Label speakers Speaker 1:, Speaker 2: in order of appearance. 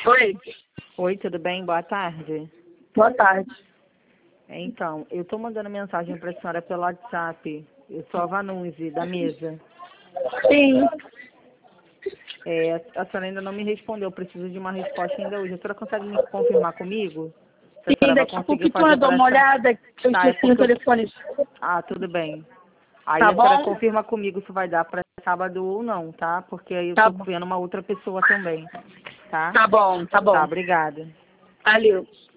Speaker 1: Oi.
Speaker 2: Oi, tudo bem? Boa tarde.
Speaker 1: Boa tarde.
Speaker 2: Então, eu estou mandando mensagem para a senhora pelo WhatsApp. Eu sou a Vanunzi, da mesa.
Speaker 1: Sim.
Speaker 2: A senhora ainda não me respondeu, eu preciso de uma resposta ainda hoje. A senhora consegue me confirmar comigo? Se a
Speaker 1: Sim,
Speaker 2: senhora vai
Speaker 1: daqui a
Speaker 2: conseguir
Speaker 1: pouquinho eu
Speaker 2: fazer
Speaker 1: dou
Speaker 2: para
Speaker 1: uma
Speaker 2: essa...
Speaker 1: olhada, que eu
Speaker 2: Tá, é
Speaker 1: esqueci o
Speaker 2: porque eu...
Speaker 1: telefone.
Speaker 2: Ah, tudo bem. Aí
Speaker 1: Tá
Speaker 2: a senhora
Speaker 1: bom?
Speaker 2: confirma comigo se vai dar para sábado ou não, tá? Porque aí eu
Speaker 1: Tá
Speaker 2: tô
Speaker 1: bom.
Speaker 2: vendo uma outra pessoa também, tá?
Speaker 1: Tá bom, tá
Speaker 2: Tá,
Speaker 1: bom.
Speaker 2: obrigada.
Speaker 1: Valeu.